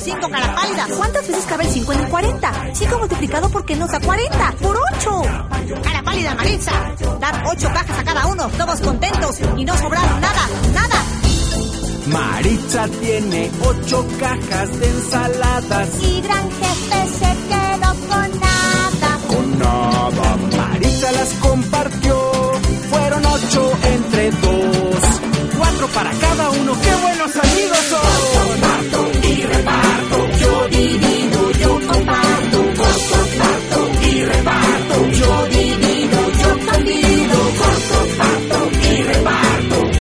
5, cara pálida. ¿Cuántas veces cabe el 5 en el 40? 5 multiplicado por qué nos da 40. ¡Por 8! Cara pálida, Maritza. Dar 8 cajas a cada uno, todos contentos y no sobraron nada, nada. Maritza tiene 8 cajas de ensaladas y Gran Jefe se quedó con nada.